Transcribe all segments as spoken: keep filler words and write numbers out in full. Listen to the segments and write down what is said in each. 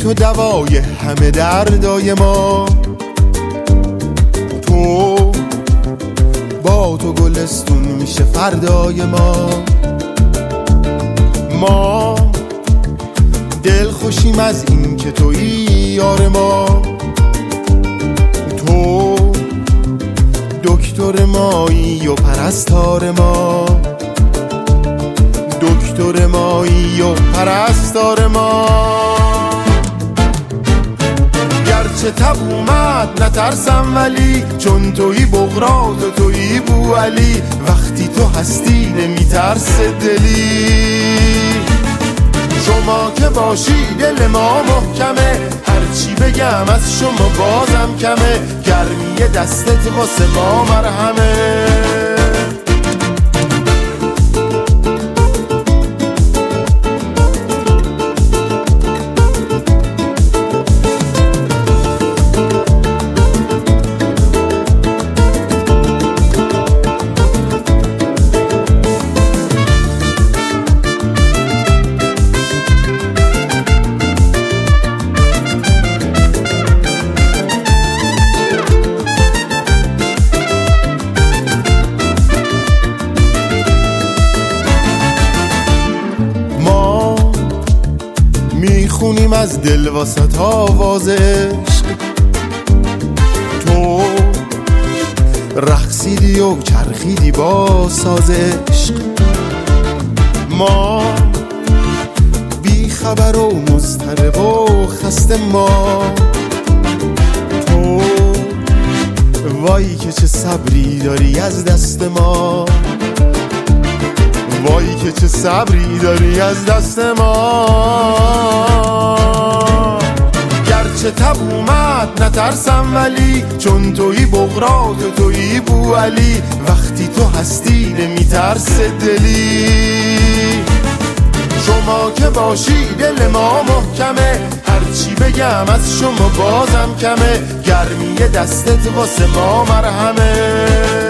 تو دوای همه دردای ما، تو با تو گلستون میشه فردای ما. ما دل خوشیم از این که تویی یار ما، تو دکتر مایی و پرستار ما، دکتر مایی و پرستار ما. گرچه تب اومد نترسم ولی، چون تویی بغرات و تویی بوعلی، وقتی تو هستی نمیترس دلی. شما که باشی دل ما محکمه، هرچی بگم از شما بازم کمه، گرمی دستت واسه ما مرهمه. میخونیم از دل واسط آواز عشق، تو رقصیدی و چرخیدی با ساز عشق. ما بی خبر و مضطرب و خسته، ما تو وای که چه صبری داری از دست ما، وای که چه صبری داری از دست ما. گرچه تب اومد نترسم ولی، چون تویی بغرات و تویی بوعلی، وقتی تو هستی نمیترس دلی. شما که باشی دل ما محکمه، هرچی بگم از شما بازم کمه، گرمی دستت واسه ما مرهمه.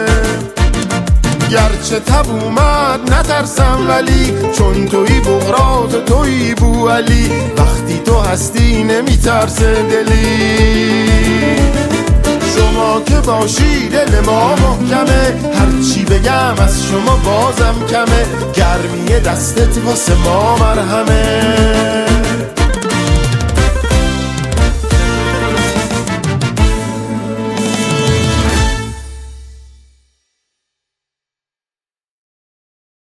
گرچه تب اومد نترسم ولی، چون تویی بغرات و تویی بوعلی، وقتی تو هستی نمیترس دلی. شما که باشی دل ما محکمه، هرچی بگم از شما بازم کمه، گرمی دستت واسه ما مرهمه.